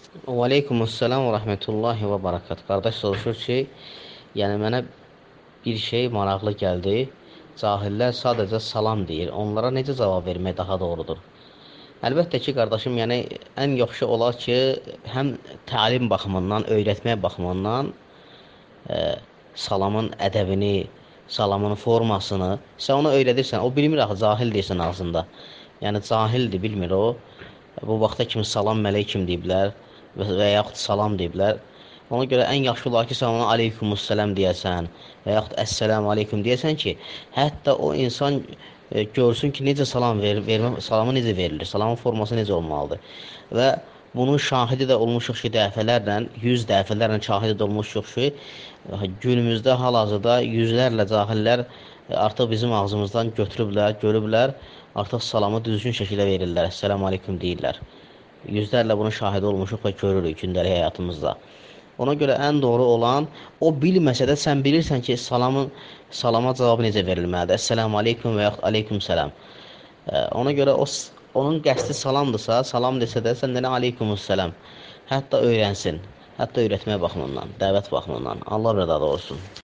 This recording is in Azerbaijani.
Və aleykumussalam və rəhmətullahi və barakat. Qardaş soruşur ki, yəni mənə bir şey maraqlı gəldi. Cahillər sadəcə salam deyir. Onlara necə cavab vermək daha doğrudur? Əlbəttə ki, qardaşım, yəni ən yaxşı olar ki, həm təlim baxımından, öyrətmək baxımından salamın ədəbini, salamın formasını sən ona öyrədirsən. O bilmir axı, cahil deyirsən ağzında. Yəni cahildir, bilmir o. Bu vaxta kimi salam məleykum deyiblər və yaxud salam deyiblər. Ona görə ən yaxşı olar ki, sən ona aleykumussalam deyəsən və yaxud əssəlamu aleykum deyəsən ki, hətta o insan görsün ki, necə salam salamı necə verilir, salamın forması necə olmalıdır. Və bunun şahidi də olmuşuq ki, dəfələrlə, 100 dəfələrlə şahidi də olmuşuq ki, günümüzdə hal-hazırda yüzlərlə cahillər artıq bizim ağzımızdan götürüblər, görüblər, artıq salamı düzgün şəkildə verirlər, əssəlamu aleykum deyirlər. Yüzlərlə bunun şahidi olmuşuq və görürük gündəlik həyatımızda. Ona görə ən doğru olan, o bilməsə də sən bilirsən ki, salama cavabı necə verilməlidir. Əssəlamu aleykum və yaxud aleyküm səlam. Ona görə onun qəsdi salamdırsa, salam desə də sən deyən aleykumussalam. Hətta öyrənsin. Hətta öyrətmək baxımından, dəvət baxımından. Allah rəda olsun.